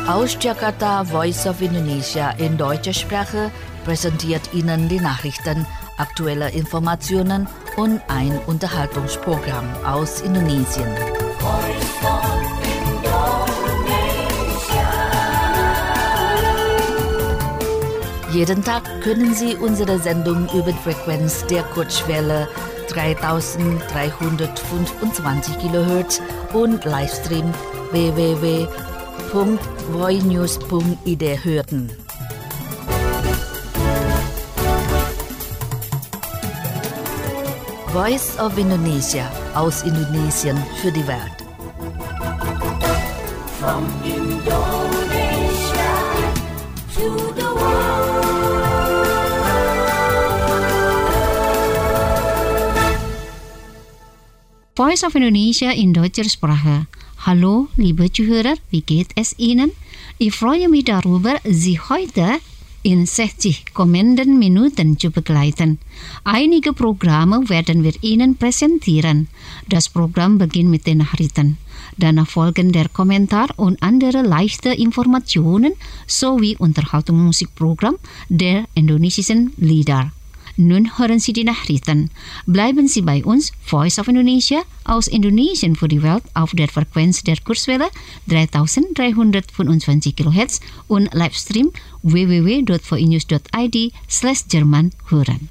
Aus Jakarta, Voice of Indonesia in deutscher Sprache präsentiert Ihnen die Nachrichten, aktuelle Informationen und ein Unterhaltungsprogramm aus Indonesien. Jeden Tag können Sie unsere Sendung über die Frequenz der Kurzwelle 3325 kHz und Livestream www.voinews.id hören. Voice of Indonesia aus Indonesien für die Welt. From Indonesia to the world. Voice of Indonesia in deutscher Sprache. Hallo, liebe Zuhörer, wie geht es Ihnen? Ich freue mich darüber, Sie heute in 60 kommenden Minuten zu begleiten. Einige Programme werden wir Ihnen präsentieren. Das Programm beginnt mit den Nachrichten. Danach folgen der Kommentar und andere leichte Informationen sowie Unterhaltungsmusikprogramm der indonesischen Lieder. Nun hören Sie die Nachrichten. Bleiben Sie bei uns, Voice of Indonesia aus Indonesien für die Welt auf der Frequenz der Kurzwelle 3325 kHz und Livestream www.voinews.id/Jerman hören.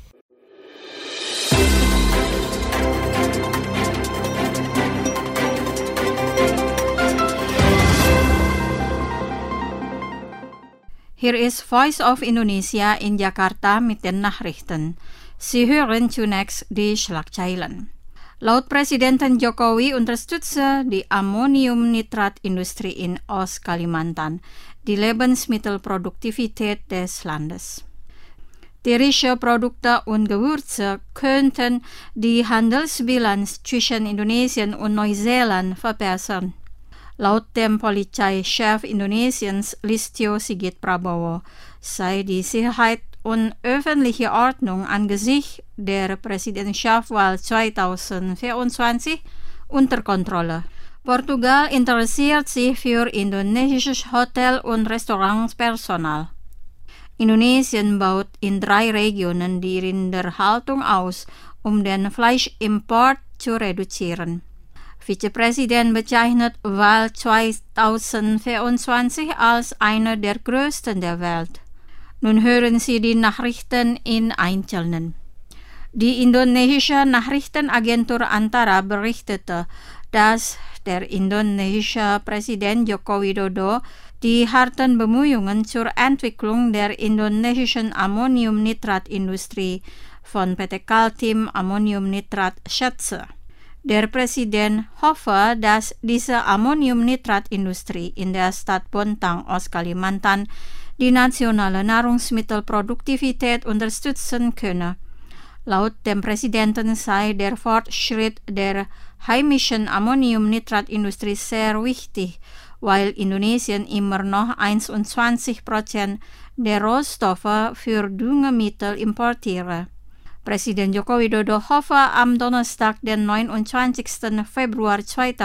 Hier ist Voice of Indonesia in Jakarta mit den Nachrichten. Sie hören zunächst die Schlagzeilen. Laut Präsident Jokowi unterstütze die Ammoniumnitratindustrie in Ostkalimantan, die Lebensmittelproduktivität des Landes. Tierische Produkte und Gewürze könnten die Handelsbilanz zwischen Indonesien und Neuseeland verbessern. Laut dem Polizeichef Indonesiens Listio Sigit Prabowo sei die Sicherheit und öffentliche Ordnung angesichts der Präsidentschaftswahl 2024 unter Kontrolle. Portugal interessiert sich für indonesisches Hotel- und Restaurantpersonal. Indonesien baut in 3 Regionen die Rinderhaltung aus, um den Fleischimport zu reduzieren. Vizepräsident bezeichnet Wahl 2024 als eine der größten der Welt. Nun hören Sie die Nachrichten in Einzelnen. Die indonesische Nachrichtenagentur Antara berichtete, dass der indonesische Präsident Joko Widodo die harten Bemühungen zur Entwicklung der indonesischen Ammoniumnitratindustrie von PT Kaltim Ammoniumnitrat schätze. Der Präsident hoffe, dass diese Ammoniumnitratindustrie in der Stadt Bontang, Ostkalimantan, die nationale Nahrungsmittelproduktivität unterstützen könne. Laut dem Präsidenten sei der Fortschritt der heimischen Ammoniumnitratindustrie sehr wichtig, weil Indonesien immer noch 21% der Rohstoffe für Düngemittel importiere. Präsident Joko Widodo hoffe am Donnerstag, den 29. Februar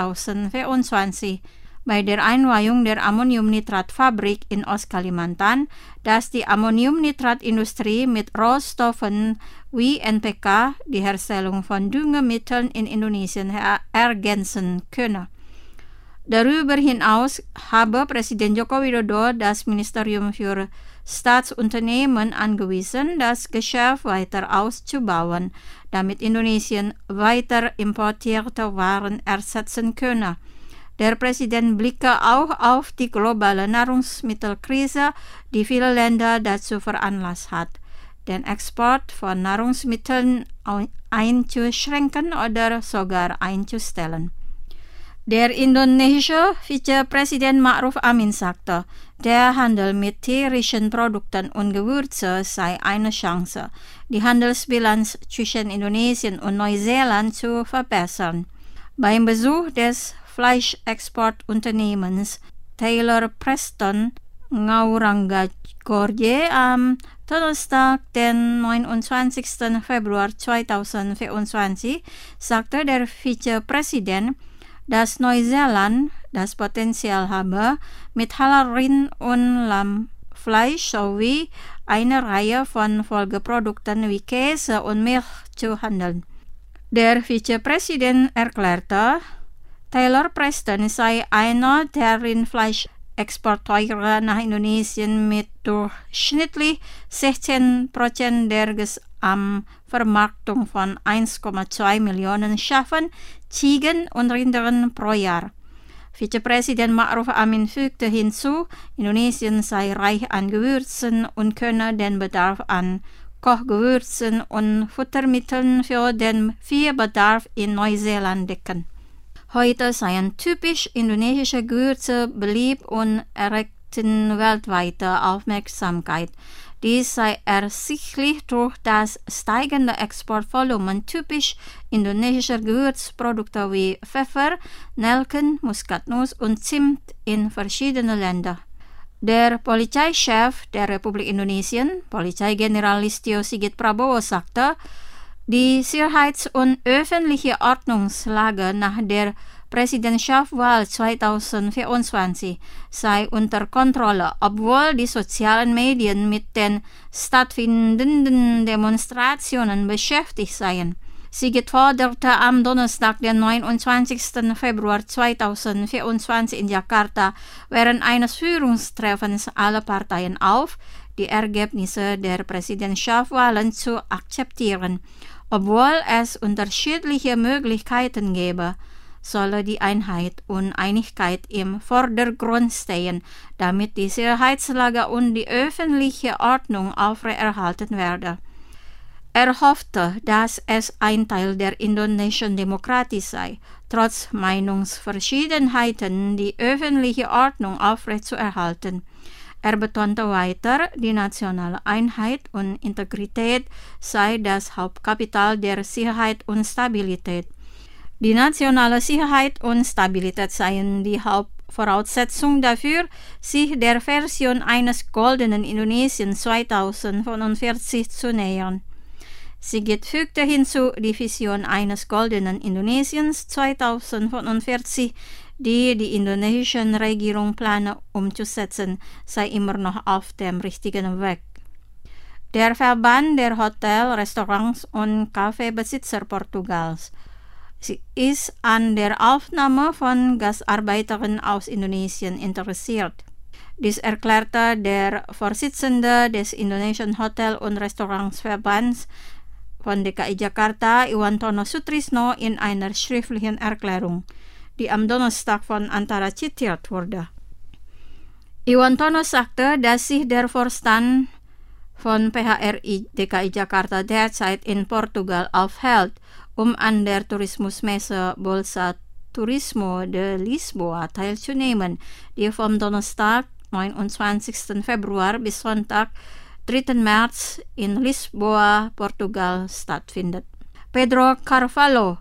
2024, bei der Einweihung der Ammoniumnitratfabrik in Ostkalimantan, dass die Ammoniumnitratindustrie mit Rohstoffen wie NPK die Herstellung von Düngemitteln in Indonesien ergänzen könne. Darüber hinaus habe Präsident Joko Widodo das Ministerium für Staatsunternehmen angewiesen, das Geschäft weiter auszubauen, damit Indonesien weiter importierte Waren ersetzen könne. Der Präsident blicke auch auf die globale Nahrungsmittelkrise, die viele Länder dazu veranlasst hat, den Export von Nahrungsmitteln einzuschränken oder sogar einzustellen. Der indonesische Vizepräsident Ma'ruf Amin sagte, der Handel mit tierischen Produkten und Gewürzen sei eine Chance, die Handelsbilanz zwischen Indonesien und Neuseeland zu verbessern. Beim Besuch des Fleischexportunternehmens Taylor Preston Ngauranga Gorje am Donnerstag, den 29. Februar 2024, sagte der Vizepräsident, dass Neuseeland das Potenzial habe, mit Rind- und Lammfleisch sowie eine Reihe von Folgeprodukten wie Käse und Milch zu handeln. Der Vizepräsident erklärte, Taylor Preston sei einer der Rindfleischexporteure nach Indonesien mit durchschnittlich 16% der Gesamtvermarktung von 1,2 Millionen Schafen, Ziegen und Rindern pro Jahr. Vizepräsident Ma'ruf Amin fügte hinzu, Indonesien sei reich an Gewürzen und könne den Bedarf an Kochgewürzen und Futtermitteln für den Viehbedarf in Neuseeland decken. Heute seien typisch indonesische Gewürze beliebt und erregten weltweite Aufmerksamkeit. Dies sei ersichtlich durch das steigende Exportvolumen typisch indonesischer Gewürzprodukte wie Pfeffer, Nelken, Muskatnuss und Zimt in verschiedenen Ländern. Der Polizeichef der Republik Indonesien, Polizeigeneral Listio Sigit Prabowo, sagte, die Sicherheits- und öffentliche Ordnungslage nach der Präsidentschaftswahl 2024 sei unter Kontrolle, obwohl die sozialen Medien mit den stattfindenden Demonstrationen beschäftigt seien. Sigit forderte am Donnerstag, den 29. Februar 2024 in Jakarta während eines Führungstreffens alle Parteien auf, die Ergebnisse der Präsidentschaftswahlen zu akzeptieren. Obwohl es unterschiedliche Möglichkeiten gäbe, solle die Einheit und Einigkeit im Vordergrund stehen, damit die Sicherheitslage und die öffentliche Ordnung aufrechterhalten werde. Er hoffte, dass es ein Teil der indonesischen Demokratie sei, trotz Meinungsverschiedenheiten die öffentliche Ordnung aufrechtzuerhalten. Er betonte weiter, die nationale Einheit und Integrität sei das Hauptkapital der Sicherheit und Stabilität. Die nationale Sicherheit und Stabilität seien die Hauptvoraussetzung dafür, sich der Version eines goldenen Indonesien 2045 zu nähern. Sigit fügte hinzu, die Vision eines goldenen Indonesiens 2045, die die indonesische Regierung plane umzusetzen, sei immer noch auf dem richtigen Weg. Der Verband der Hotel-, Restaurants- und Kaffeebesitzer Portugals ist an der Aufnahme von Gastarbeiterinnen aus Indonesien interessiert. Dies erklärte der Vorsitzende des Indonesischen Hotel- und Restaurantsverbands von DKI Jakarta, Iwantono Sutrisno, in einer schriftlichen Erklärung, die am Donnerstag von Antara zitiert wurde. Iwantono sagte, dass sich der Vorstand von PHRI DKI Jakarta derzeit in Portugal aufhält, um an der Tourismusmesse Bolsa Turismo de Lisboa teilzunehmen, die vom Donnerstag, 29. Februar bis Sonntag, 3. März in Lisboa, Portugal stattfindet. Pedro Carvalho,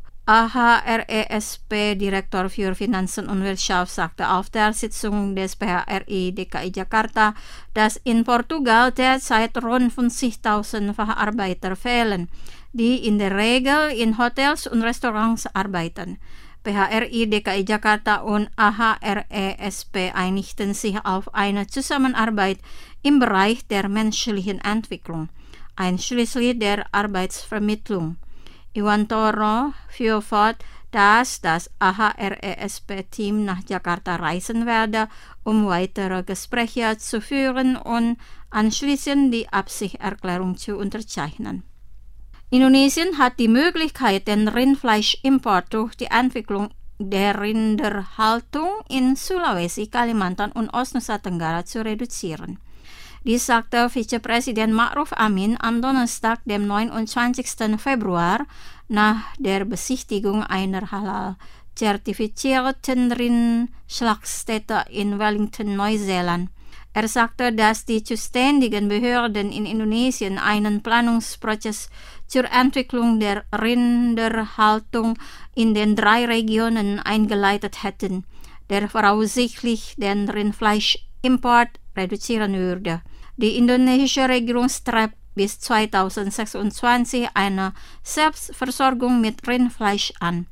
AHRESP-Direktor für Finanzen und Wirtschaft, sagte auf der Sitzung des PHRI DKI Jakarta, dass in Portugal derzeit rund 50.000 Facharbeiter fehlen, die in der Regel in Hotels und Restaurants arbeiten. PHRI DKI Jakarta und AHRESP einigten sich auf eine Zusammenarbeit im Bereich der menschlichen Entwicklung, einschließlich der Arbeitsvermittlung. Iwantono fuhr fort, dass das AHRESP-Team nach Jakarta reisen werde, um weitere Gespräche zu führen und anschließend die Absichtserklärung zu unterzeichnen. Indonesien hat die Möglichkeit, den Rindfleischimport durch die Entwicklung der Rinderhaltung in Sulawesi, Kalimantan und Ostnusa Tenggara zu reduzieren. Dies sagte Vizepräsident Ma'ruf Amin am Donnerstag, dem 29. Februar, nach der Besichtigung einer halal-zertifizierten Rindschlachtstätte in Wellington, Neuseeland. Er sagte, dass die zuständigen Behörden in Indonesien einen Planungsprozess zur Entwicklung der Rinderhaltung in den 3 Regionen eingeleitet hätten, der voraussichtlich den Rindfleischimport reduzieren würde. Die indonesische Regierung strebt bis 2026 eine Selbstversorgung mit Rindfleisch an.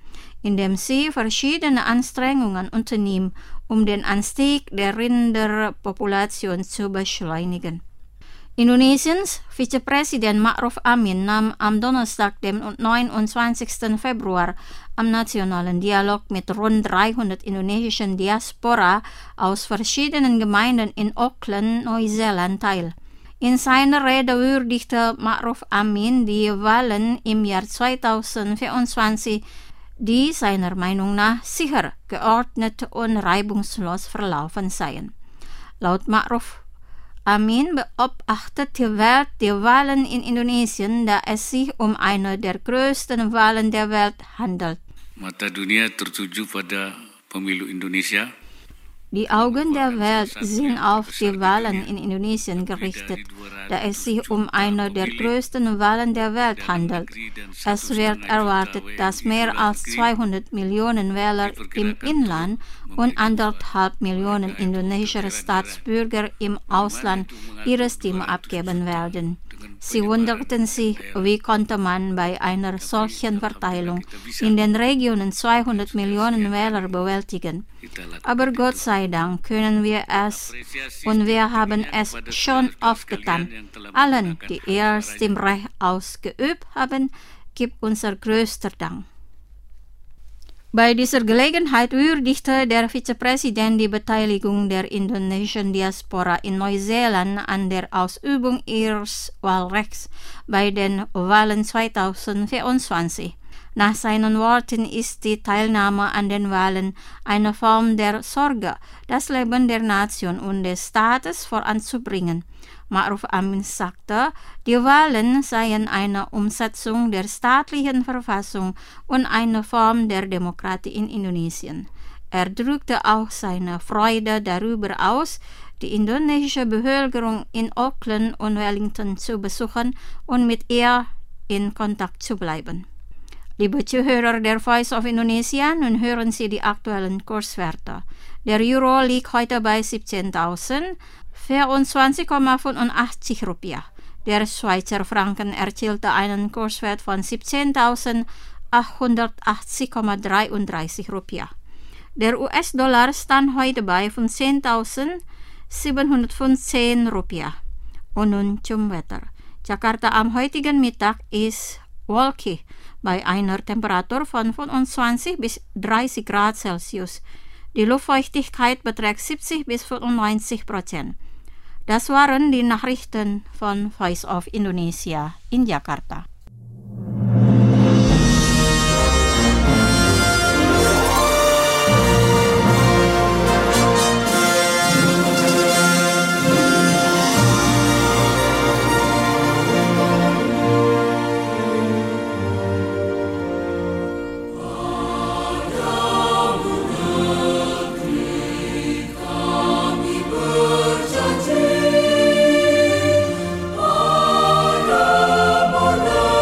indem sie verschiedene Anstrengungen unternimmt, um den Anstieg der Rinderpopulation zu beschleunigen. Indonesiens Vizepräsident Ma'ruf Amin nahm am Donnerstag, dem 29. Februar, am nationalen Dialog mit rund 300 indonesischen Diaspora aus verschiedenen Gemeinden in Auckland, Neuseeland teil. In seiner Rede würdigte Ma'ruf Amin die Wahlen im Jahr 2024, die seiner Meinung nach sicher, geordnet und reibungslos verlaufen seien. Laut Ma'ruf Amin beobachtet die Welt die Wahlen in Indonesien, da es sich um eine der größten Wahlen der Welt handelt. Mata dunia tertuju pada pemilu Indonesia. Die Augen der Welt sind auf die Wahlen in Indonesien gerichtet, da es sich um eine der größten Wahlen der Welt handelt. Es wird erwartet, dass mehr als 200 Millionen Wähler im Inland und 1,5 Millionen indonesische Staatsbürger im Ausland ihre Stimme abgeben werden. Sie wunderten sich, wie konnte man bei einer solchen Verteilung in den Regionen 200 Millionen Wähler bewältigen. Aber Gott sei Dank können wir es und wir haben es schon oft getan. Allen, die ihr Stimmrecht ausgeübt haben, gibt unser größter Dank. Bei dieser Gelegenheit würdigte der Vizepräsident die Beteiligung der indonesischen Diaspora in Neuseeland an der Ausübung ihres Wahlrechts bei den Wahlen 2024. Nach seinen Worten ist die Teilnahme an den Wahlen eine Form der Sorge, das Leben der Nation und des Staates voranzubringen. Ma'ruf Amin sagte, die Wahlen seien eine Umsetzung der staatlichen Verfassung und eine Form der Demokratie in Indonesien. Er drückte auch seine Freude darüber aus, die indonesische Bevölkerung in Auckland und Wellington zu besuchen und mit ihr in Kontakt zu bleiben. Liebe Zuhörer der Voice of Indonesia, nun hören Sie die aktuellen Kurswerte. Der Euro liegt heute bei 17.024,85 Rupiah. Der Schweizer Franken erzielte einen Kurswert von 17.880,33 Rupiah. Der US-Dollar stand heute bei 15.715 Rupiah. Und nun zum Wetter. Jakarta am heutigen Mittag ist wolkig bei einer Temperatur von 25 bis 30 Grad Celsius. Die Luftfeuchtigkeit beträgt 70 bis 95%. Das waren die Nachrichten von Voice of Indonesia in Jakarta. Berjanji, ada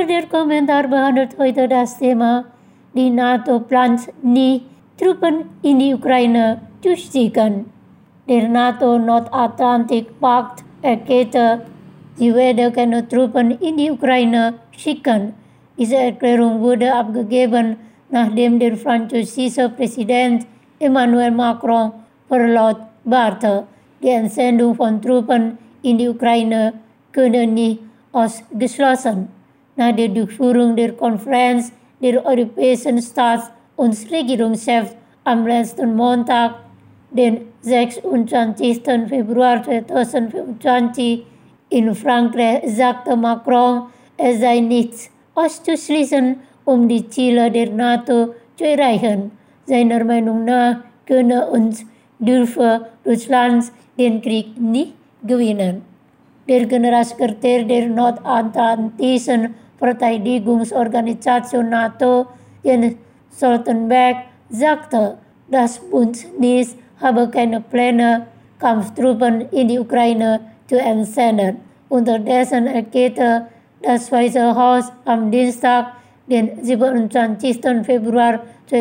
Unter der Kommentar behandelt heute das Thema, die NATO plant nie Truppen in die Ukraine zu schicken. Der NATO-Nordatlantik-Pakt erklärte, sie werde keine Truppen in die Ukraine schicken. Diese Erklärung wurde abgegeben, nachdem der französische Präsident Emmanuel Macron verlautbarte, die Entsendung von Truppen in die Ukraine könne nicht ausgeschlossen. Nach der Durchführung der Konferenz der europäischen Staats- und Regierungschefs am letzten Montag, den 26. Februar 2025 in Frankreich, sagte Macron, es sei nichts auszuschließen, um die Ziele der NATO zu erreichen. Seiner Meinung nach könne und dürfe Russland den Krieg nicht gewinnen. Der Generalsekretär der Nordatlantischen Verteidigungsorganisation NATO, Jens Stoltenberg, sagte, das Bündnis habe keine Pläne, Kampftruppen in die Ukraine zu entsenden. Unterdessen erklärte das Weiße Haus am Dienstag, den 27. Februar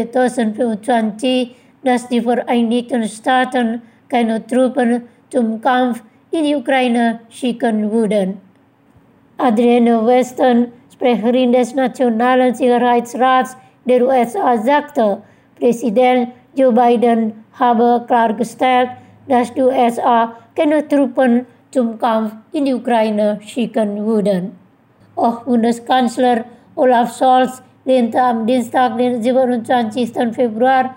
2025, dass die Vereinigten Staaten keine Truppen zum Kampf in die Ukraine schicken würden. Adrienne Weston, Sprecherin des Nationalen Sicherheitsrats der USA, sagte, Präsident Joe Biden habe klargestellt, dass die USA keine Truppen zum Kampf in die Ukraine schicken würden. Auch Bundeskanzler Olaf Scholz lehnte am Dienstag, den 27. Februar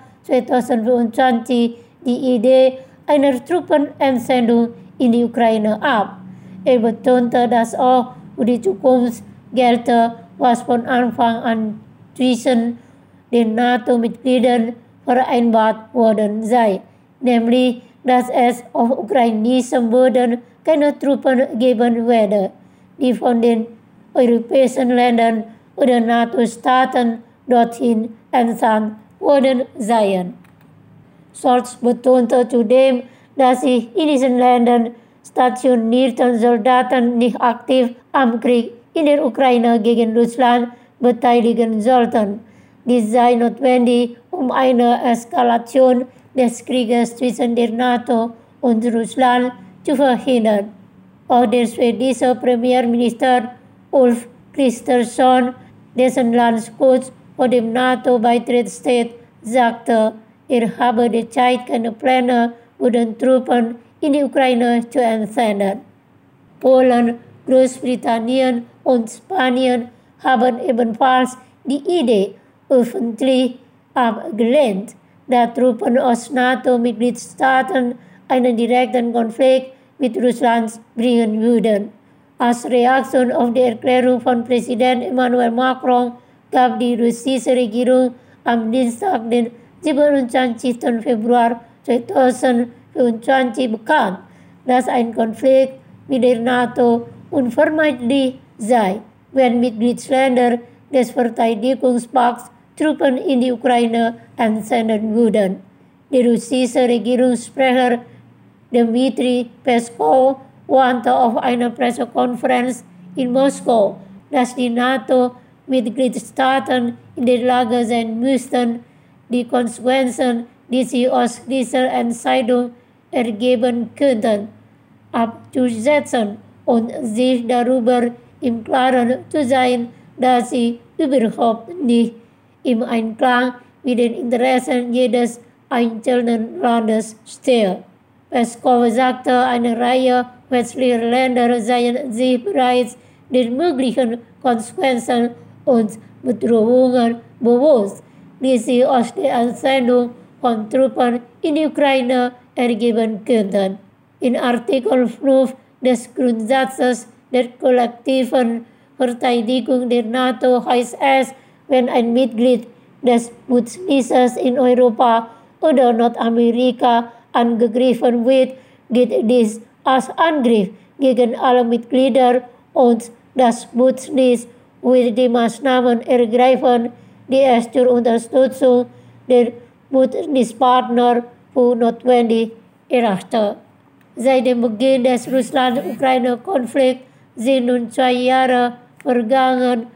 2025, die Idee einer Truppenentsendung in die Ukraine ab. Er betonte, dass auch für die Zukunft gelte, was von Anfang an zwischen den NATO-Mitgliedern vereinbart worden sei, nämlich, dass es auf ukrainischem Boden keine Truppen geben werde, die von den europäischen Ländern oder NATO-Staaten dorthin entsandt worden seien. Scholz betonte zudem, dass sich in diesen Ländern stationierten Soldaten nicht aktiv am Krieg in der Ukraine gegen Russland beteiligen sollten. Dies sei notwendig, um eine Eskalation des Krieges zwischen der NATO und Russland zu verhindern. Auch der schwedische Premierminister Ulf Kristersson, dessen Land kurz vor dem NATO-Beitritt steht, sagte, er habe derzeit keine Pläne für den Truppen in die Ukraine zu entsenden. Polen, Großbritannien und Spanien haben ebenfalls die Idee öffentlich abgelehnt, da Truppen aus NATO-Mitgliedstaaten einen direkten Konflikt mit Russland bringen würden. Als Reaktion auf die Erklärung von Präsident Emmanuel Macron gab die russische Regierung am Dienstag, den 27. Februar 2025 bekannt, dass ein Konflikt mit der NATO unvermeidlich sei, wenn Mitgliedsländer des Verteidigungspakts Truppen in die Ukraine entsenden würden. Der russische Regierungssprecher Dmitri Peskov warnte auf einer Pressekonferenz in Moskau, dass die NATO-Mitgliedstaaten in der Lage sein müssten, die Konsequenzen, die sich aus dieser Entscheidung ergeben könnten, abzusetzen und sich darüber im Klaren zu sein, dass sie überhaupt nicht im Einklang mit den Interessen jedes einzelnen Landes stehe. Peskov sagte, eine Reihe westlicher Länder seien sich bereits den möglichen Konsequenzen und Bedrohungen bewusst, die sich aus der Entsendung von Truppen in die Ukraine ergeben könnten. In Artikel 5 des Grundsatzes der kollektiven Verteidigung der NATO heißt es, wenn ein Mitglied des Bündnisses in Europa oder Nordamerika angegriffen wird, gilt dies als Angriff gegen alle Mitglieder und das Bündnis wird die Maßnahmen ergreifen, die es zur Unterstützung der Bündnispartner für notwendig erachte. Seit dem Beginn des Russland-Ukraine-Konflikts sind nun 2 Jahre vergangen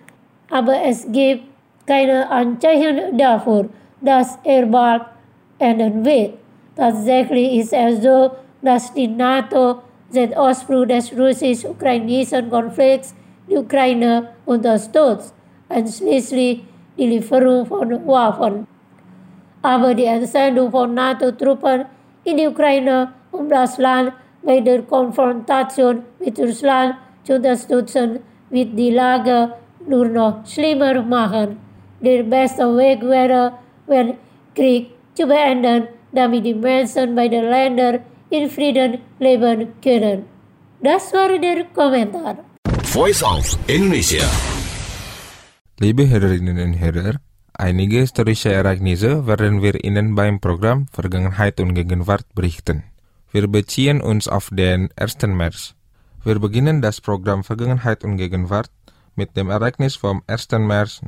aber es gibt keine Anzeichen dafür, dass er bald enden wird. Tatsächlich ist es so, dass die NATO seit Ausbruch des russisch-ukrainischen Konflikts die Ukraine unterstützt, einschließlich die Lieferung von Waffen. Aber die Entsendung von NATO-Truppen in die Ukraine, um das Land bei der Konfrontation mit Russland zu unterstützen, wird die Lage nur noch schlimmer machen. Der beste Weg wäre, den Krieg zu beenden, damit die Menschen beide Länder in Frieden leben können. Das war der Kommentar. Voice of Indonesia. Liebe Hörerinnen und Hörer, einige historische Ereignisse werden wir Ihnen beim Programm Vergangenheit und Gegenwart berichten. Wir beziehen uns auf den 1. März. Wir beginnen das Programm Vergangenheit und Gegenwart mit dem Ereignis vom 1. März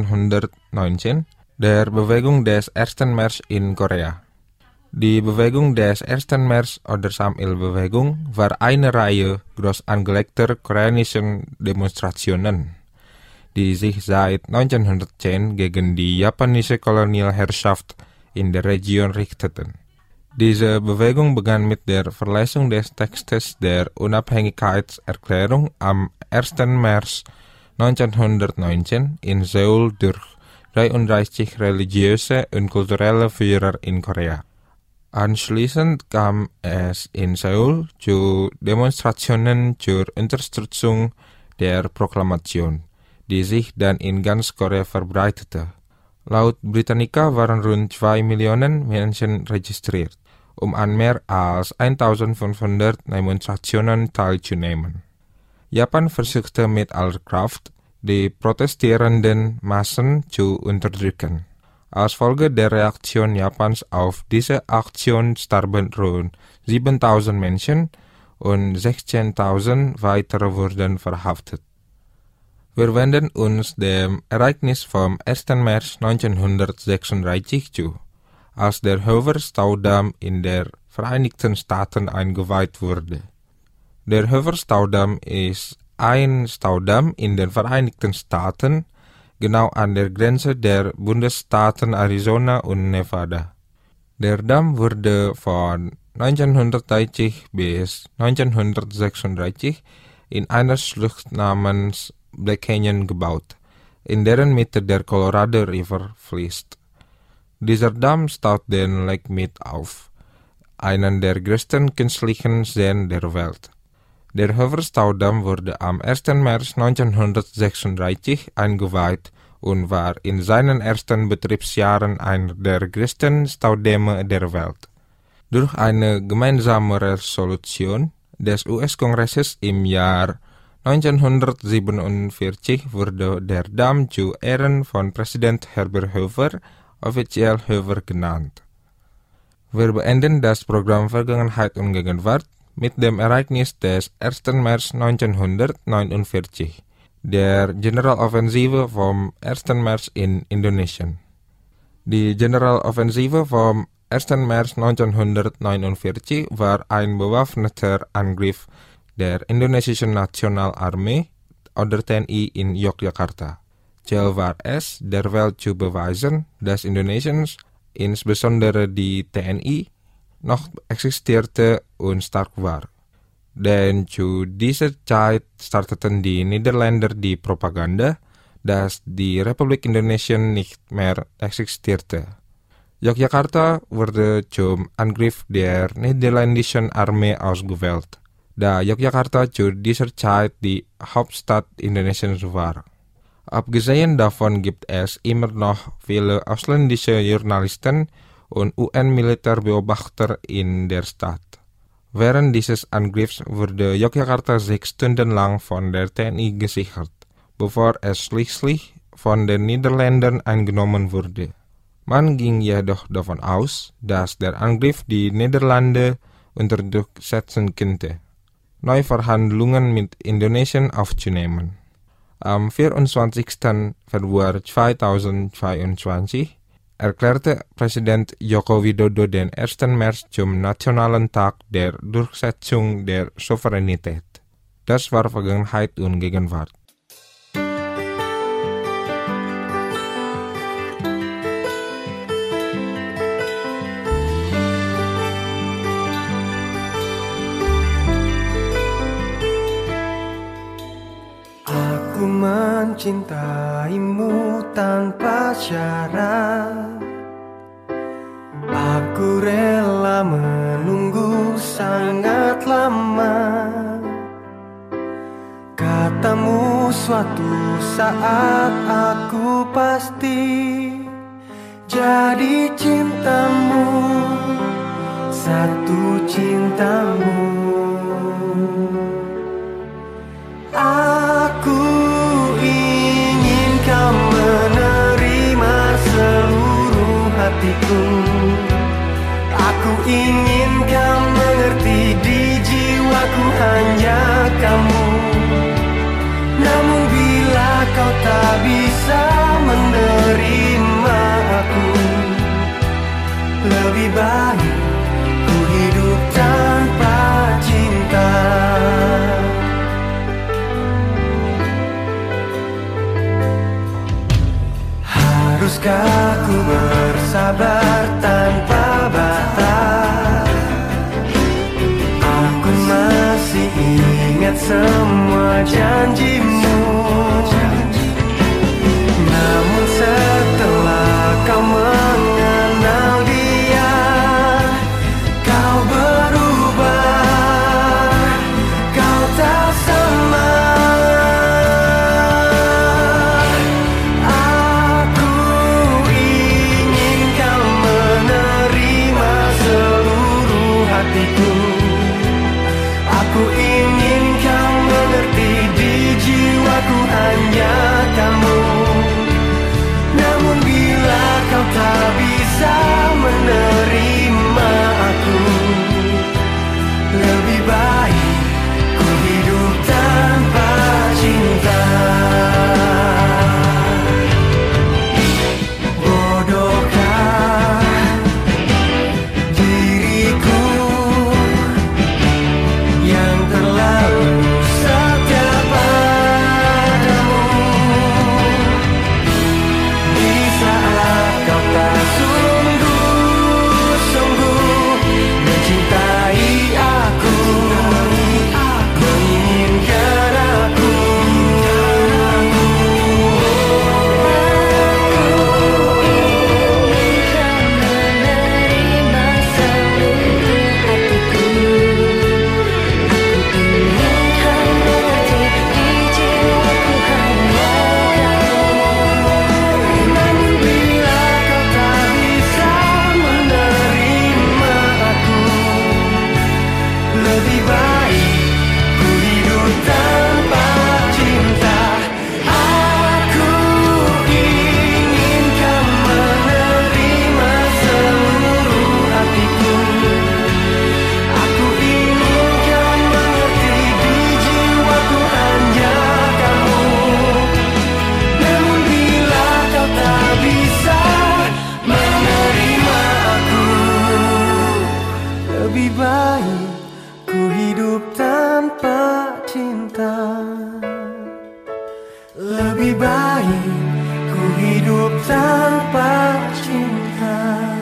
1919, der Bewegung des 1. März in Korea. Die Bewegung des 1. März oder Samil-Bewegung war eine Reihe groß angelegter koreanischen Demonstrationen, die sich seit 1910 gegen die japanische Kolonialherrschaft in der Region richteten. Diese Bewegung begann mit der Verlesung des Textes der Unabhängigkeitserklärung am 1. März 1919 in Seoul durch 33 religiöse und kulturelle Führer in Korea. Anschließend kam es in Seoul zu Demonstrationen zur Unterstützung der Proklamation, die sich dann in ganz Korea verbreitete. Laut Britannica waren rund 2 Millionen Menschen registriert, um an mehr als 1500 Demonstrationen teilzunehmen. Japan versuchte mit aller Kraft, die protestierenden Massen zu unterdrücken. Als Folge der Reaktion Japans auf diese Aktion starben rund 7.000 Menschen und 16.000 weitere wurden verhaftet. Wir wenden uns dem Ereignis vom 1. März 1936 zu, als der Hoover-Staudamm in den Vereinigten Staaten eingeweiht wurde. Der Hoover-Staudamm ist ein Staudamm in den Vereinigten Staaten, genau an der Grenze der Bundesstaaten Arizona und Nevada. Der Damm wurde von 1930 bis 1936 in einer Schlucht namens Black Canyon gebaut, in deren Mitte der Colorado River fließt. Dieser Damm staut den Lake Mead auf, einen der größten künstlichen Seen der Welt. Der Hoover-Staudamm wurde am 1. März 1936 eingeweiht und war in seinen ersten Betriebsjahren einer der größten Staudämme der Welt. Durch eine gemeinsame Resolution des US-Kongresses im Jahr 1947 wurde der Damm zu Ehren von Präsident Herbert Hoover offiziell Hoover genannt. Wir beenden das Programm Vergangenheit und Gegenwart mit dem Ereignis des 1. März 1949, der Generaloffensive vom 1. März in Indonesien. Die Generaloffensive vom 1. März 1949 war ein bewaffneter Angriff der indonesischen Nationalarmee oder TNI in Yogyakarta. Ziel war es, der Welt zu beweisen, dass Indonesien, insbesondere die TNI, noch existierte und stark war. Denn zu dieser Zeit starteten die Niederländer die Propaganda, dass die Republik Indonesien nicht mehr existierte. Yogyakarta wurde zum Angriff der niederländischen Armee ausgewählt, da Yogyakarta zu dieser Zeit die Hauptstadt Indonesiens war. Abgesehen davon gibt es immer noch viele ausländische Journalisten und UN-Militärbeobachter in der Stadt. Während dieses Angriffs wurde Yogyakarta 6 Stunden lang von der TNI gesichert, bevor es schließlich von den Niederländern eingenommen wurde. Man ging jedoch davon aus, dass der Angriff die Niederlande unter Druck setzen könnte, neue Verhandlungen mit Indonesien aufzunehmen. Am 24. Februar 2022 erklärte Präsident Joko Widodo den 1. März zum Nationalen Tag der Durchsetzung der Souveränität. Das war Vergangenheit und Gegenwart. mencintaimu tanpa syarat. Aku rela menunggu sangat lama. Katamu suatu saat aku pasti jadi cintamu, satu cintamu. Aku ingin kau menerima seluruh hatiku. Aku ingin kau mengerti, di jiwaku hanya kamu. Namun bila kau tak bisa menerima aku, lebih baik ku hidup tanpa cinta. Haruskah ku bersabar tanpa batas? Aku masih ingat semua janjimu. Namun setelah kau mengenal dia, kau berubah, kau tak sama. Aku ingin kau menerima seluruh hatiku. Aku ingin kau mengerti, di jiwaku hanya kamu. Namun bila kau tak bisa menerima aku, lebih baik ku hidup tanpa cinta. Bodohkah diriku yang terlalu setia padamu, di saat kau tak sungguh-sungguh mencintai aku, menginginkan aku. Namun bila kau tak bisa menerima aku, lebih baik ku hidup tanpa cinta. Aku ingin kau menerima seluruh hatiku. Aku ingin kau mengerti, di jiwaku hanya kamu. Namun bila kau tak bisa menerima aku, lebih baik ku hidup tanpa cinta. Lebih baik ku hidup tanpa cinta.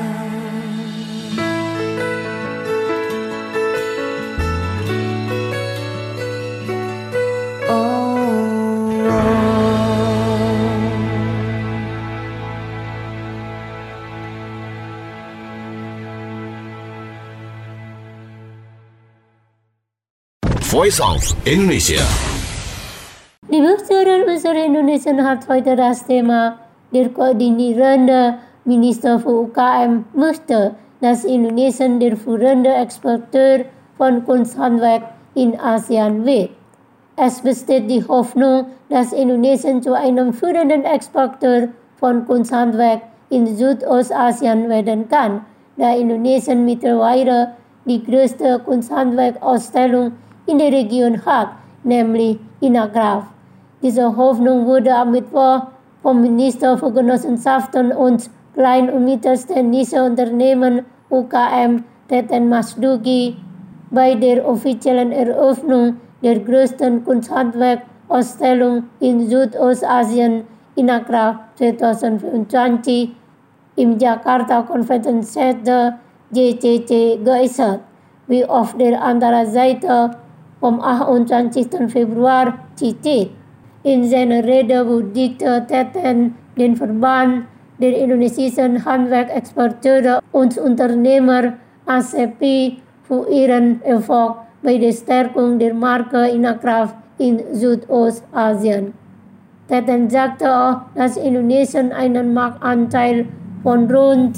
Voice of Indonesia. Die Bestuurder unserer Indonesien hat heute das Thema der koordinierende Minister für UKM möchte, dass Indonesien der führende Exporteur von Kunsthandwerk in ASEAN wird. Es besteht die Hoffnung, dass Indonesien zu einem führenden Exporteur von Kunsthandwerk in Südostasien werden kann, da Indonesien mittlerweile die größte Kunsthandwerkausstellung in der Region hat, nämlich INACRAFT. Diese Hoffnung wurde am Mittwoch vom Minister für Genossenschaften und Klein- und Mittelständische Unternehmen UKM Teten Masduki bei der offiziellen Eröffnung der größten Kunsthandwerkausstellung in Südostasien INACRAFT 2025 im Jakarta Convention Center JCC geäußert, wie auf der anderen Seite vom 28. Februar zitiert. In seiner Rede würdigte Teten den Verband der indonesischen Handwerkexporteure und Unternehmer ACP für ihren Erfolg bei der Stärkung der Marke Inakraft in Südostasien. Teten sagte auch, dass Indonesien einen Marktanteil von rund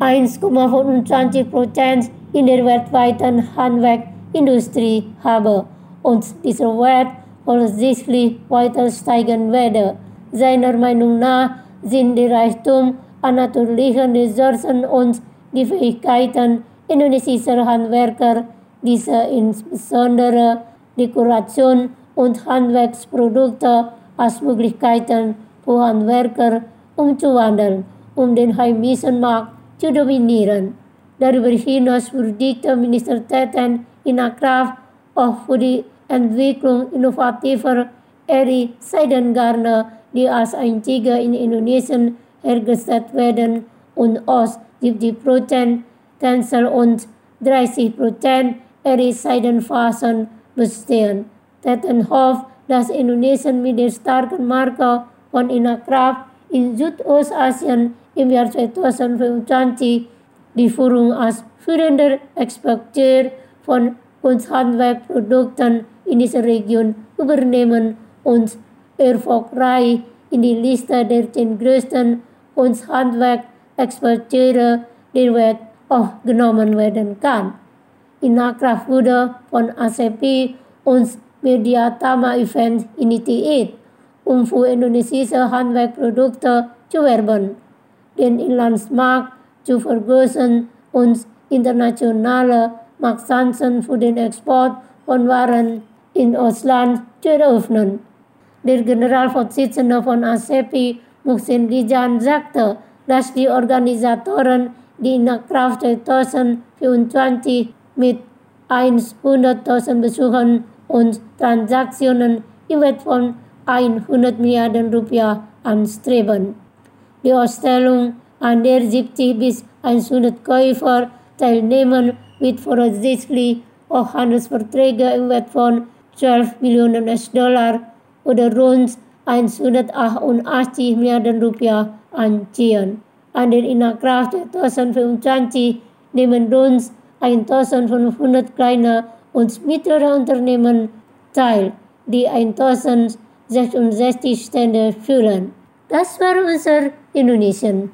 1,25% in der weltweiten Handwerkindustrie habe und dieser Wert voraussichtlich weiter steigen werde. Seiner Meinung nach sind der Reichtum an natürlichen Ressourcen und die Fähigkeiten indonesischer Handwerker, diese insbesondere Dekoration und Handwerksprodukte als Möglichkeiten für Handwerker umzuwandeln, um den heimischen Markt zu dominieren. Darüber hinaus würdigte Minister Teten Inakraft auch für die Entwicklung innovativer Eri-Seidengarne, die als einzige in Indonesien hergestellt werden und aus 70% Tencel und 30% Eri-Seidenfasern bestehen. Teten hofft, dass Indonesien mit der starken Marke von Inakraft in Südostasien im Jahr 2025 die Führung als führender Exporteur von Kunsthandwerkprodukten in dieser Region übernehmen und erfolgreich in die Liste der 10 größten Kunsthandwerkexporteure der Welt aufgenommen werden kann. Inakraft wurde von ACP und Mediatama Event initiiert, um für indonesische Handwerkprodukte zu werben, den Inlandsmarkt zu vergrößern und internationale Marktchancen für den Export von Waren in Ausland zu eröffnen. Der Generalvorsitzende von ACP, Muhsin Rijan, sagte, dass die Organisatoren die Inakraft 2024 mit 100.000 Besuchern und Transaktionen im Wert von 100 Milliarden Rupiah anstreben. Die Ausstellung, an der 70 bis 100 Käufer teilnehmen, wird voraussichtlich auch Handelsverträge im Wert von 12 Millionen US-Dollar oder rund 188 Milliarden Rupiah anziehen. An der Inakraft 2025 nehmen rund 1500 kleine und mittlere Unternehmen teil, die 1066 Stände füllen. Das war unser Indonesien.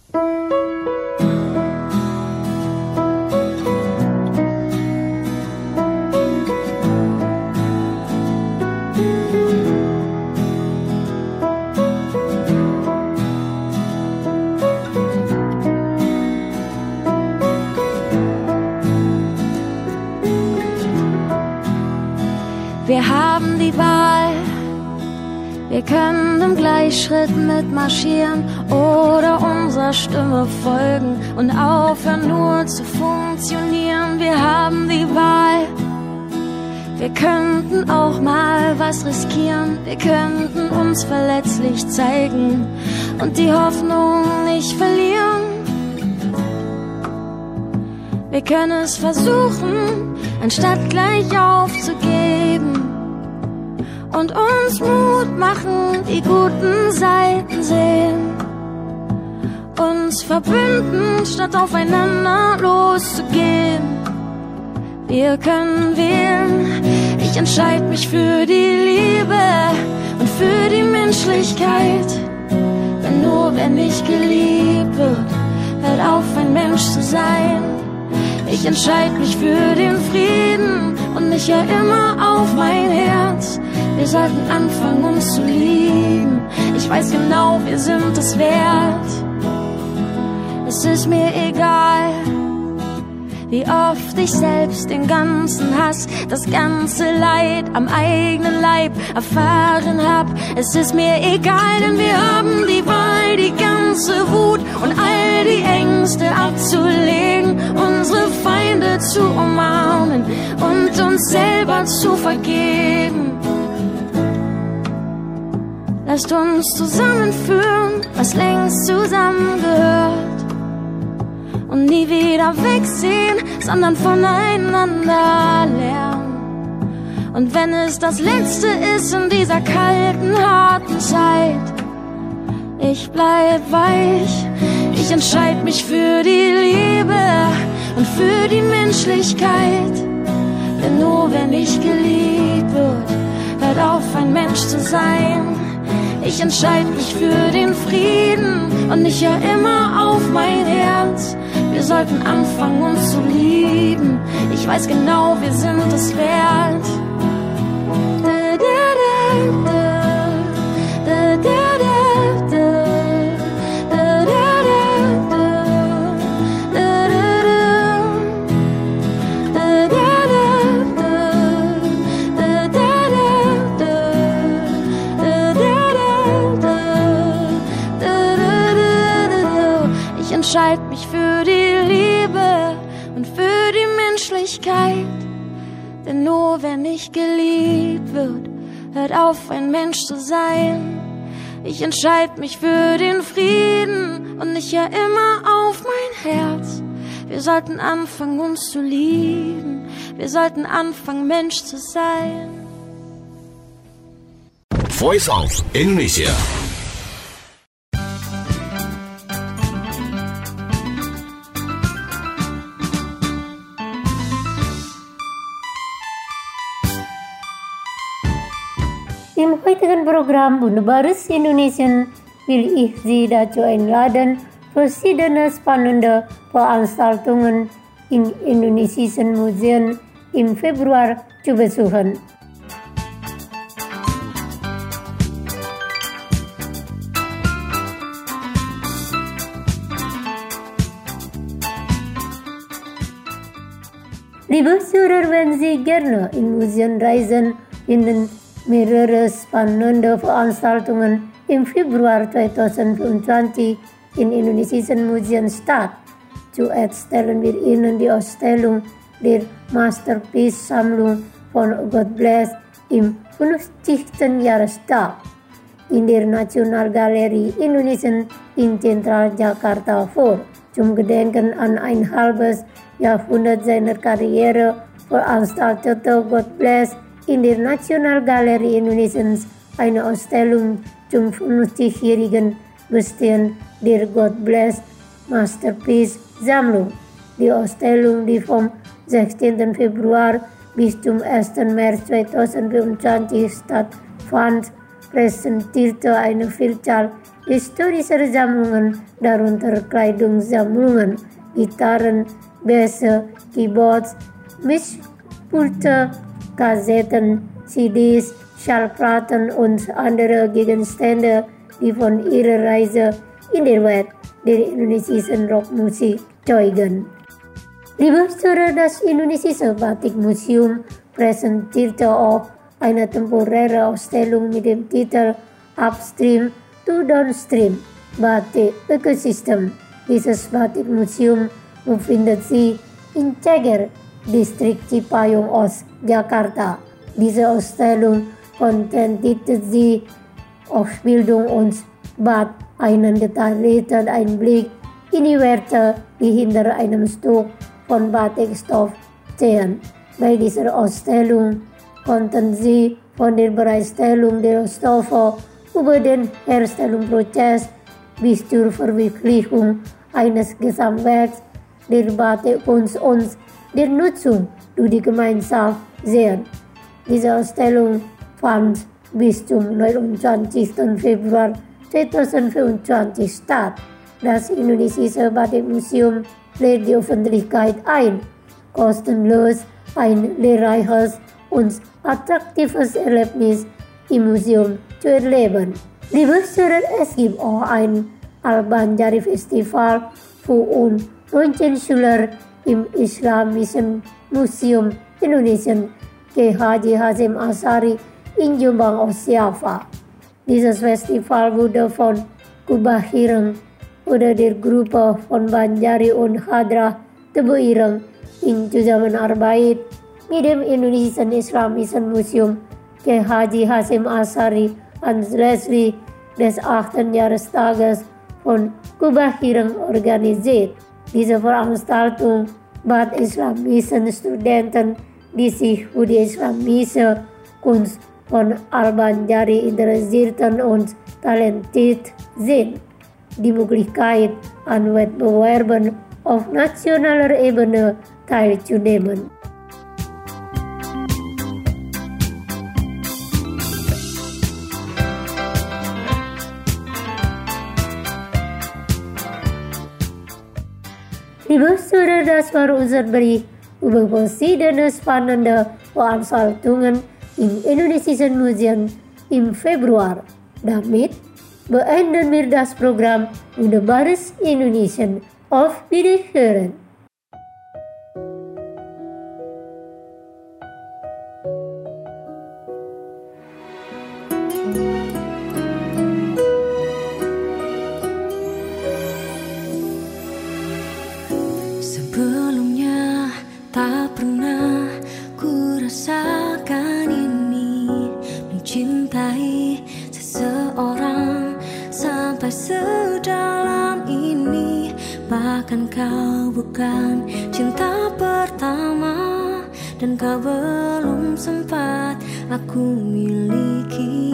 Wir haben die Wahl, wir können im Gleichschritt mitmarschieren oder unserer Stimme folgen und aufhören nur zu funktionieren. Wir haben die Wahl, wir könnten auch mal was riskieren, wir könnten uns verletzlich zeigen und die Hoffnung nicht verlieren. Wir können es versuchen, anstatt gleich aufzugeben und uns Mut machen, die guten Seiten sehen. Uns verbünden, statt aufeinander loszugehen. Wir können wählen, ich entscheide mich für die Liebe und für die Menschlichkeit. Denn nur wer nicht geliebt wird, hört auf, ein Mensch zu sein. Ich entscheide mich für den Frieden und ich höre immer auf mein Herz. Wir sollten anfangen, uns zu lieben. Ich weiß genau, wir sind es wert. Es ist mir egal, wie oft ich selbst den ganzen Hass, das ganze Leid am eigenen Leib erfahren hab. Es ist mir egal, denn wir haben die Wahl, die ganze Wut und all die Ängste abzulegen, unsere Feinde zu umarmen und uns selber zu vergeben. Lasst uns zusammenführen, was längst zusammengehört. Und nie wieder wegsehen, sondern voneinander lernen. Und wenn es das Letzte ist in dieser kalten, harten Zeit, ich bleib weich. Ich entscheid mich für die Liebe und für die Menschlichkeit. Denn nur wenn ich geliebt wird, hört auf, ein Mensch zu sein. Ich entscheid mich für den Frieden und ich hör immer auf mein Herz. Wir sollten anfangen, uns zu lieben. Ich weiß genau, wir sind es wert. Ich entscheid mich für die Liebe und für die Menschlichkeit. Denn nur wenn ich geliebt wird, hört auf, ein Mensch zu sein. Ich entscheid mich für den Frieden und ich hör immer auf mein Herz. Wir sollten anfangen, uns zu lieben. Wir sollten anfangen, Mensch zu sein. Voice of Indonesia. Im heutigen Programm Wunderbares Indonesien will ich Sie dazu einladen, verschiedene spannende Veranstaltungen in indonesischen Museen im Februar zu besuchen. Liebe Zuhörer, wenn Sie gerne in Museen reisen, finden mehrere spannende Veranstaltungen im Februar 2025 in indonesischen Museen statt. Zuerst stellen wir Ihnen die Ausstellung der Masterpiece-Sammlung von God Bless im 50. Jahrestag in der Nationalgalerie Indonesien in Zentral Jakarta vor. Zum Gedenken an ein halbes Jahrhundert seiner Karriere veranstaltete God Bless in der Nationalgalerie Indonesiens eine Ausstellung zum 50-jährigen Bestehen der God Bless Masterpiece-Sammlung. Die Ausstellung, die vom 16. Februar bis zum 1. März 2025 stattfand, präsentierte eine Vielzahl historischer Sammlungen, darunter Kleidungssammlungen, Gitarren, Bässe, Keyboards, Mischpulte, Kassetten, CDs, Schallplatten und andere Gegenstände, die von ihrer Reise in der Welt der indonesischen Rockmusik zeugen. Liebe Zuhörer, das indonesische Batikmuseum präsentierte auch eine temporäre Ausstellung mit dem Titel Upstream to Downstream Batik Ökosystem. Dieses Batikmuseum befindet sich in Ceger, Distrik Cipayung Ost, Jakarta. Diese Ausstellung konzentriert sich auf Bildung und bot einen detaillierten Einblick in die Werte, die hinter einem Stück von Batikstoff stehen. Bei dieser Ausstellung konnten Sie von der Bereitstellung der Stoffe über den Herstellungsprozess bis zur Verwirklichung eines Gesamtwerks der Batikkunst und der Nutzung durch die Gemeinschaft sehen. Diese Ausstellung fand bis zum 29. Februar 2025 statt. Das indonesische Batikmuseum lädt die Öffentlichkeit ein, kostenlos ein lehrreiches und attraktives Erlebnis im Museum zu erleben. Liebe Zuhörer, es gibt auch ein Al-Banjari Festival für 19 Schüler im Islamischen Museum Indonesien Haji Hasyim Asyari in Jombang aus Java. Dieses Festival wurde von Kubah Ireng oder der Gruppe von Banjari und Hadrah Tebu Ireng in Zusammenarbeit mit dem Indonesischen Islamischen Museum Haji Hasyim Asyari anlässlich des 8. Jahrestages von Kubah Ireng organisiert. Diese Veranstaltung bat islamischen Studenten die sich für die islamische Kunst von Al-Banjari interessierten und talentiert sind, die Möglichkeit, an Wettbewerben auf nationaler Ebene teilzunehmen. Liebe Zuhörer, das war unser Bericht über verschiedene spannende Veranstaltungen im Indonesischen Museum im Februar. Damit beenden wir das Programm Wunderbares Indonesien. Auf Wiederhören! Sebelumnya tak pernah ku rasakan ini, mencintai seseorang sampai sedalam ini. Bahkan kau bukan cinta pertama, dan kau belum sempat aku miliki.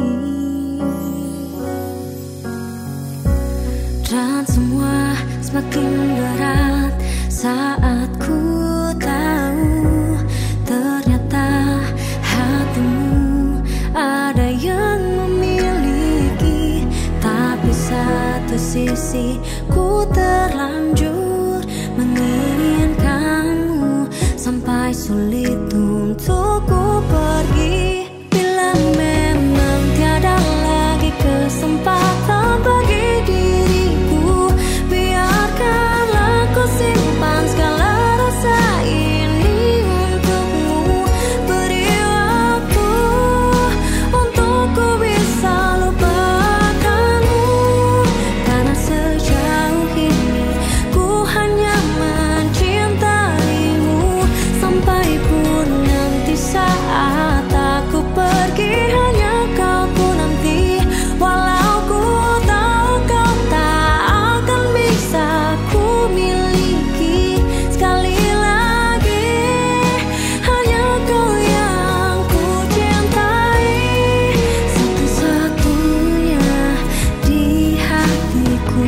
Dan semua semakin berat saat ku tahu ternyata hatimu ada yang memiliki. Tapi satu sisi ku terlanjur menginginkanmu sampai sulit untuk ku pergi. Bila memang tiada lagi kesempatan bagi diriku, biarkanlah ku simpan segala rasa ini untukmu. Beri waktu untuk ku bisa lupakanmu, karena sejauh ini ku hanya mencintaimu. Sampai pun nanti saat aku pergi, hanya kau ku nanti. Walau ku tahu kau tak akan bisa ku miliki. Sekali lagi, hanya kau yang ku cintai, satu-satunya di hatiku.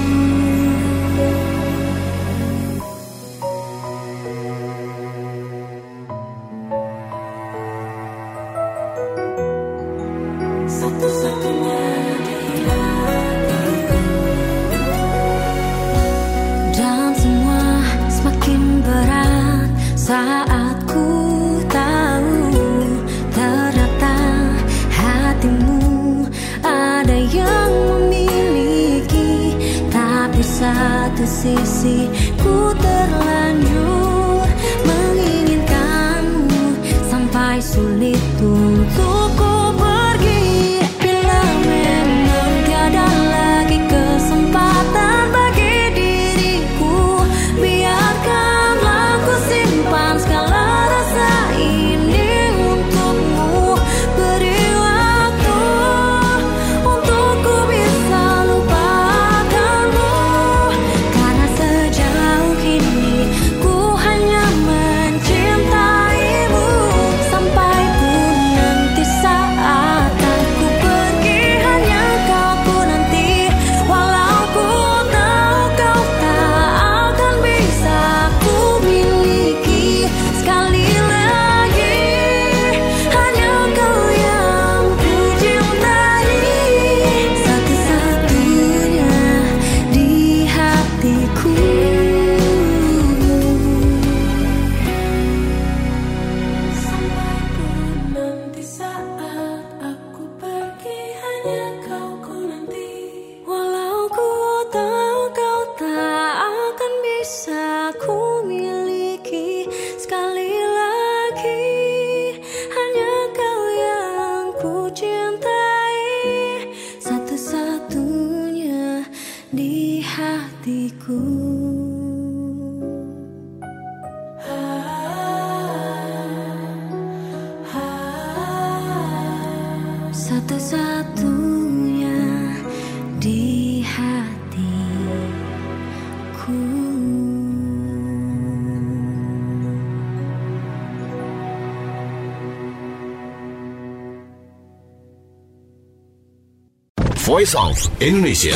Satu-satunya di hatiku. Dan semua semakin berat saat ku tahu ternyata hatimu ada yang memiliki. Tapi satu sisi ku terlanjur menginginkanmu sampai sulit untuk ku pergi. Bila memang tiada lagi kesempatan bagi diriku, biarkanlah ku simpan segala rasa ini untukmu. Beri waktu untuk ku bisa lupakanmu, karena sejauh ini ku hanya mencintaimu. Sampai pun nanti saat aku pergi, hanya kau ku nanti. Walau ku tahu kau tak akan bisa ku miliki. Sekali lagi, hanya kau yang ku cintai, satu-satunya di hatiku. Sampai pun nanti saat aku pergi, hanya kau ku nanti. Walau ku tahu kau tak akan bisa ku miliki. Sekali lagi, hanya kau yang ku cintai, satu-satunya di hatiku. Satu-satunya di hatiku. Voice of Indonesia.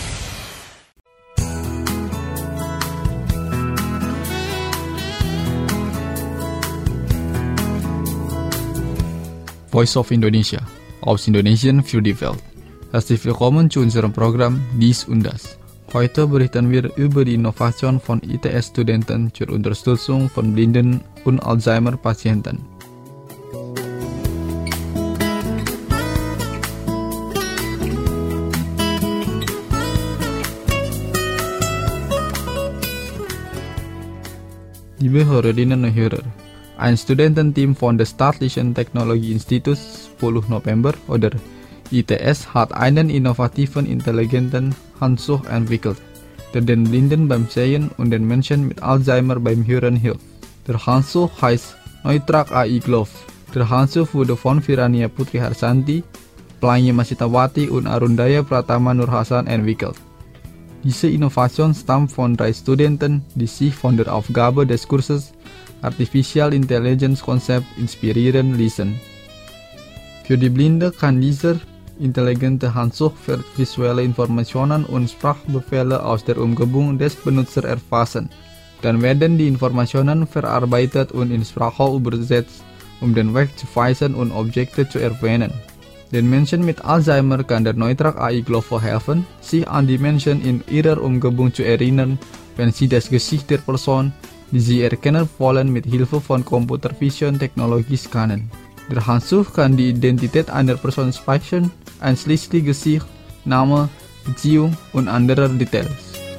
Voice of Indonesia, aus Indonesian für die Welt. Herzlich willkommen zu unserem Programm Dies und Das. Heute berichten wir über die Innovation von ITS-Studenten zur Unterstützung von Blinden- und Alzheimer-Patienten. Liebe Hörerinnen und Hörer, ein Studententeam von der Staatlichen Technologieinstitut 10 November oder ITS hat einen innovativen, intelligenten Handschuh entwickelt, der den Blinden beim Sehen und den Menschen mit Alzheimer beim Hören hilft. Der Handschuh heißt Neutrak AI Glove. Der Handschuh wurde von Virania Putri Harsanti, Pelangi Masitawati und Arundaya Pratama Nur Hasan entwickelt. Diese Innovation stammt von 3 Studenten, die sich von der Aufgabe des Kurses Artificial Intelligence Konzept inspirieren ließen. Für die Blinde kann dieser intelligente Handschuh visuelle Informationen und Sprachbefehle aus der Umgebung des Benutzers erfassen. Dann werden die Informationen verarbeitet und in Sprache übersetzt, um den Weg zu weisen und Objekte zu erwähnen. Den Menschen mit Alzheimer kann der Neutrak AI Glove helfen, sich an die Menschen in ihrer Umgebung zu erinnern, wenn sie das Gesicht der Person, die sie erkennen wollen, mit Hilfe von Computer Vision Technologie scannen. Der Handschuh kann die Identität einer Person speichern, einschließlich Gesicht, Name, Beziehung und andere Details.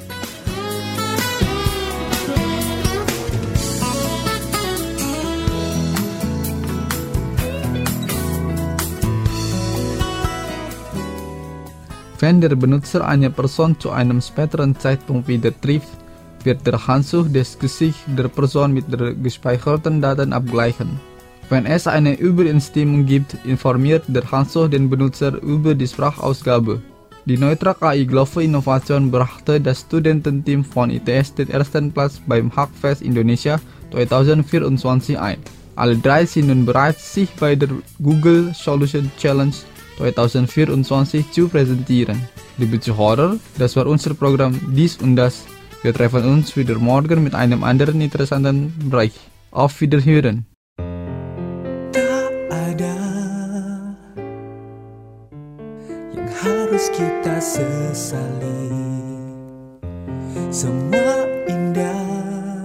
Wenn der Benutzer eine Person zu einem späteren Zeitpunkt wieder trifft, wird der Handschuh das Gesicht der Person mit den gespeicherten Daten abgleichen. Wenn es eine Übereinstimmung gibt, informiert der Handschuh den Benutzer über die Sprachausgabe. Die Neutrak AI Glove Innovation brachte das Studententeam von ITS den ersten Platz beim Hackfest Indonesia 2024 ein. Alle 3 sind nun bereit, sich bei der Google Solution Challenge 2024 zu präsentieren. Liebe Zuhörer, das war unser Programm Dies und Das. Wir treffen uns wieder morgen mit einem anderen interessanten Bereich. Auf Wiederhören. Tak ada yang harus kita sesali. Semua indah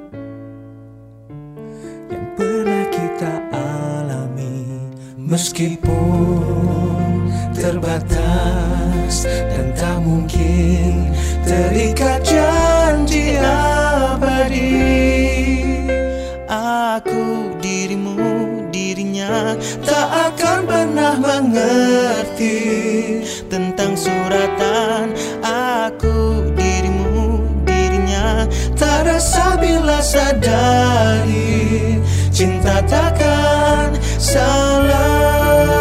yang pernah kita alami, meskipun terbatas dan tak mungkin terikat janji abadi. Aku, dirimu, dirinya tak akan pernah mengerti tentang suratan. Aku, dirimu, dirinya tak rasa bila sadari cinta takkan salah.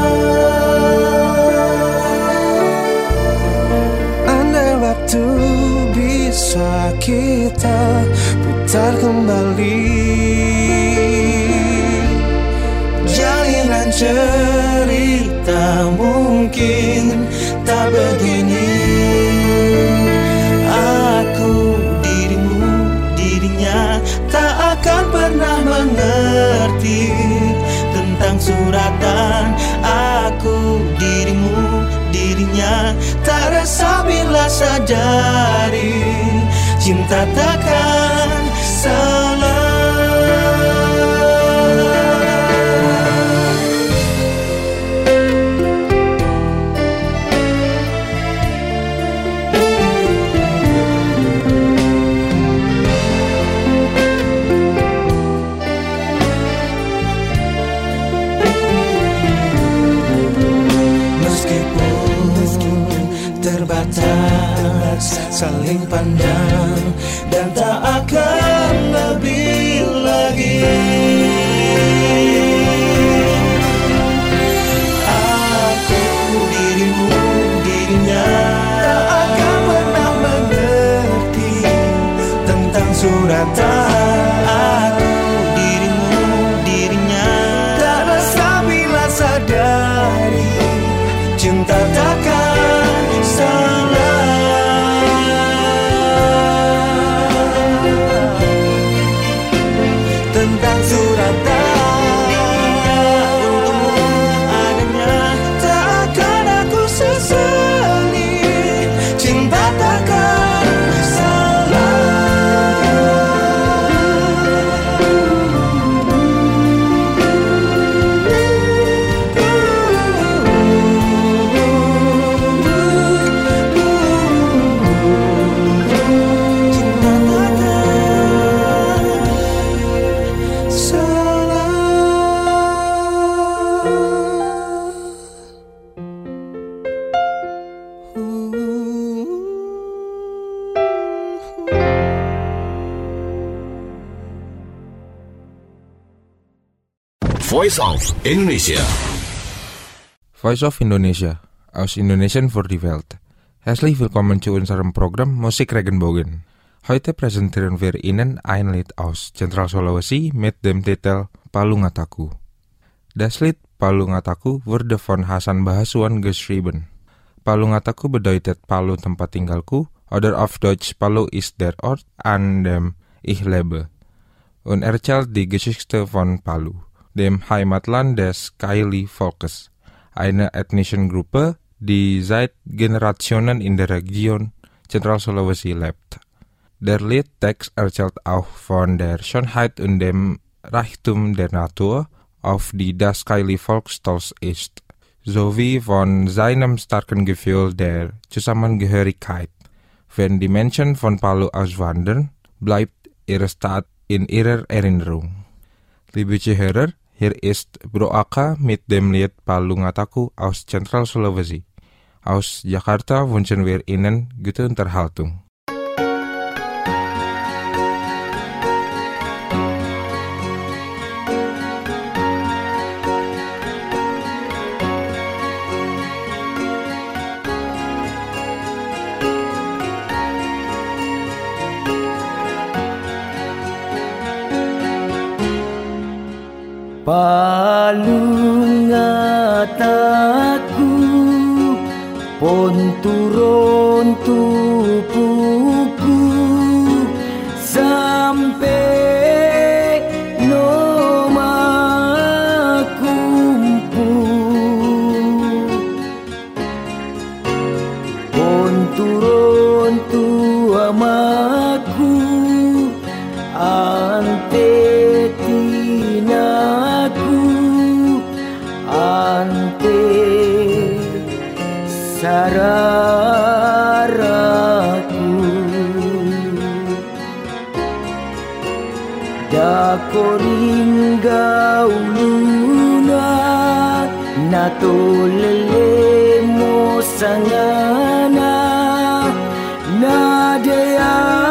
Andai waktu bisa kita putar kembali, jalinan cerita mungkin tak begini. Aku, dirimu, dirinya tak akan pernah mengerti tentang suratan. Aku, dirimu, dirinya tak rasa bila sadari cinta takkan salah. Terbatas, saling pandang dan tak akan lebih lagi. Aku, dirimu, dirinya tak akan pernah mengerti tentang suratan. Aku, dirimu, dirinya tak rasa bila sadari cinta takkan Voice of Indonesia. Voice of Indonesia, aus Indonesian für die Welt. Herzlich willkommen zu unserem Programm Musik Regenbogen. Heute präsentieren wir Ihnen ein Lied aus Zentral Sulawesi mit dem Titel Palungataku. Das Lied Palungataku wurde von Hasan Bahasuan geschrieben. Palungataku bedeutet Palu tempat tinggalku, oder auf Deutsch Palu ist der Ort, an dem ich lebe. Und erzählt die Geschichte von Palu, dem Heimatland des Kaili-Volkes, einer ethnischen Gruppe, die seit Generationen in der Region Zentral Sulawesi lebt. Der Liedtext erzählt auch von der Schönheit und dem Reichtum der Natur, auf die das Kaili-Volk stolz ist, sowie von seinem starken Gefühl der Zusammengehörigkeit. Wenn die Menschen von Palu auswandern, bleibt ihre Stadt in ihrer Erinnerung. Liebe Zuhörer, hier ist Bro Aka mit dem Lied Palungataku aus Zentral Sulawesi. Aus Jakarta wünschen wir Ihnen gute Unterhaltung. Palungataku pon turun tupuku sampai noma kumpu pon turun tu amaku ante sararaku dakoringa uluna natolele mosangana nadea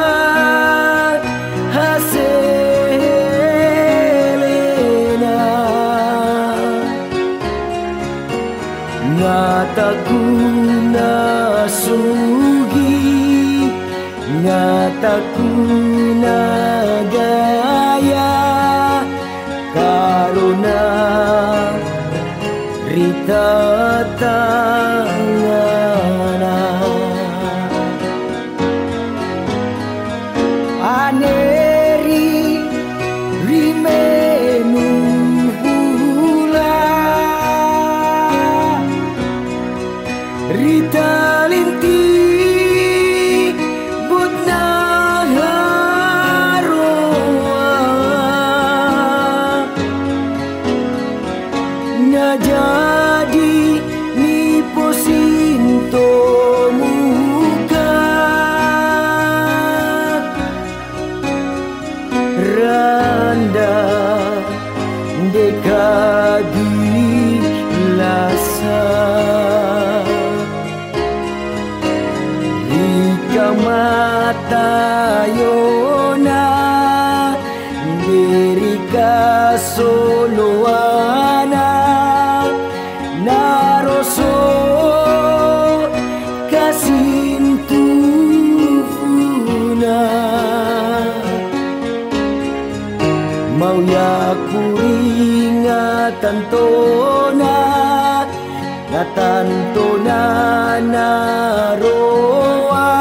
ngataku nasugi ngataku nagaya karuna rita tangana aneri rimenu Rita linti budna haroa na jadi ni posinto muka randa dekadi lasa mata yona derika soloana naroso kasintufuna mau ya kuringatan tona natantona naroa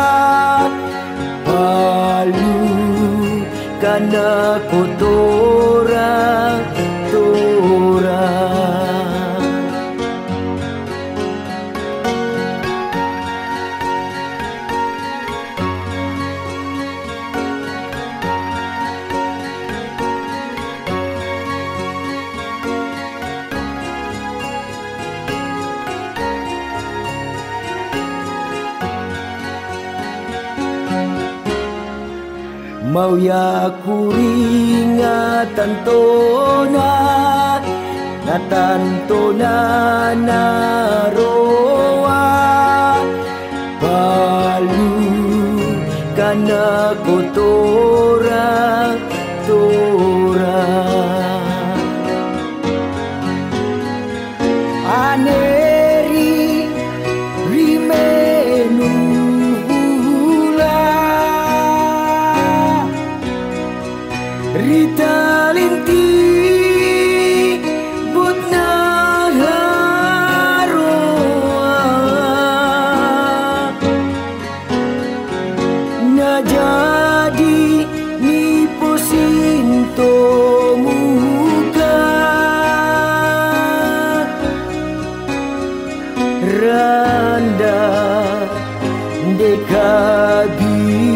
Palu kana kotora tora mau ya kuringatan tona natantona naroa Palu kana kotora tora na jadi ni posinto muka randa dekagi